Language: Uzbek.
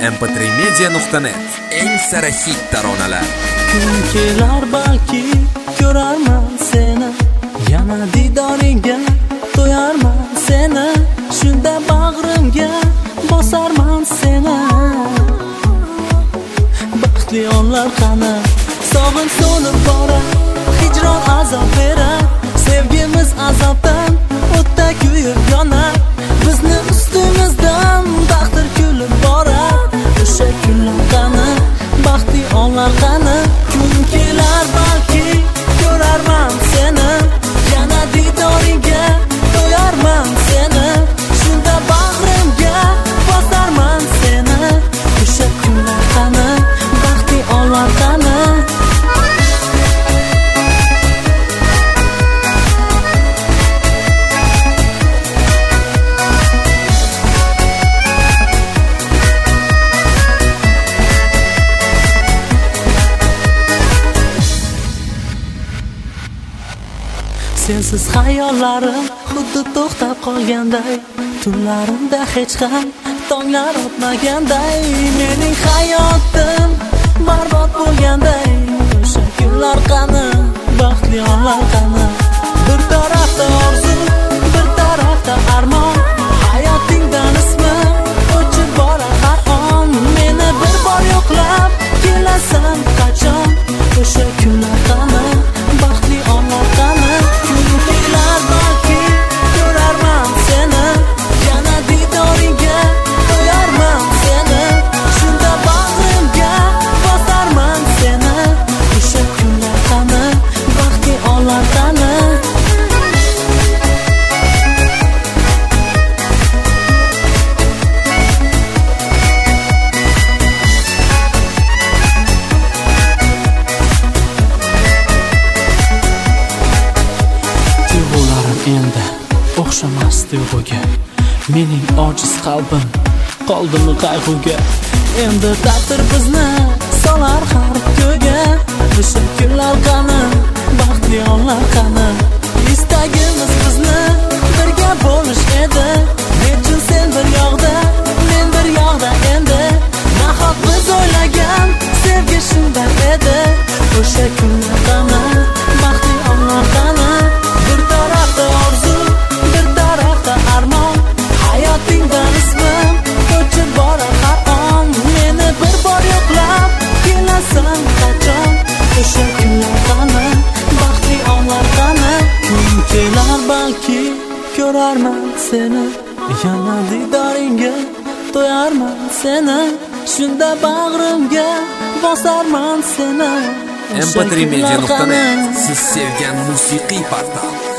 mp3media.net eng sara hit taronalar. Kun kelar balki ko'rarman seni, yana didoringga to'yarman seni, shunda bag'rimga bosarman seni. Baxtli onlar qani, sog'in so'nib borar, hijron azob berar, sevgimiz azobdan o'tda kuyib yonar, bizni ustimizdan taqdir kulib borar. O'sha kunlar qani, baxtli onlar qani, kun kelar balki ko'rarman seni, yana didoringga to'yarman seni, shunda bag'rimga bosarman seni. O'sha kunlar qani, baxtli onlar qani. Sensiz hayollarim xuddi to'xtab qolganday, tunlarimda hech ham tonglar o'tmaganday, mening hayotim barbod bo'lganday. O'sha kunlar qani, baxtli onlar qani. Bir tarafda orzu, bir tarafda armon, hayotingdan ismim o'chib borar har on. Meni bir bor yo'qlab kelasan qachon? O'sha kunlar qani, baxtli onlar qani. Endi o'xshamas tuyg'uga, mening ojiz qalbim qoldimi qayg'uga. Endi taqdir bizni solar har ko'ga. O'sha kunlar qani, baxtli onlar qani. Istagimiz bizni birga bo'lish edi, nechun sen bir yoqda, men bir yoqda endi. Nahot biz o'ylagan sevgi shunday edi. O'sha kunlar qani, baxtli onlar qani. Bir tarafda orzu, bir tarafda armon, hayotingdan ismim o'chib borar har on. Meni bir bor yo'qlab kelasan qachon? O'sha kunlar qani, baxtli onlar qani. Kun kelar balki ko'rarman seni, yana didoringga to'yarman seni, shunda bag'rimga bosarman seni. mp3media.net siz sevgan musiqiy portal.